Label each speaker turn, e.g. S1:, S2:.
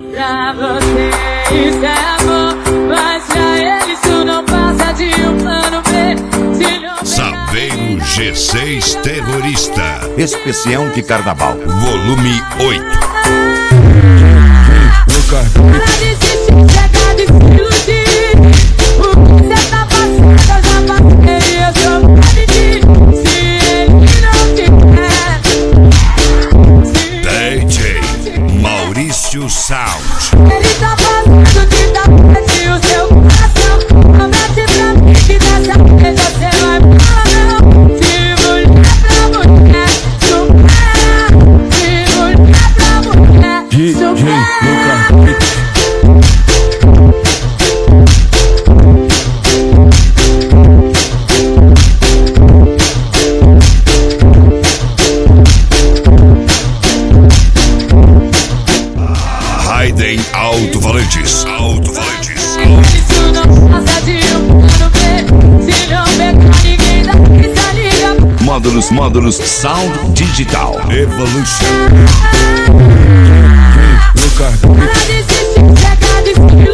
S1: Pra você isso é amor, mas pra ele isso não passa de um plano B.
S2: Saveiro G6 Terrorista,
S3: especial de carnaval,
S2: volume 8.
S1: Para desistir, chegar de se iludir. O que cê tá passando, eu já passei e eu sou pedir. Se ele não quiser,
S2: DJ Maurício Sound.
S1: ele tá passando de tapete o seu coração. Promete pra mim que dessa vez você vai falar não. Se mulher pra mulher, supera. Se mulher pra mulher, supera.
S2: Raiden Alto-Falantes.
S1: Isso não passa de um plano B. Se não pegar ninguém daqui, se liga.
S3: módulos Sound Digital.
S2: Evolution.
S1: Para desistir, chegar de se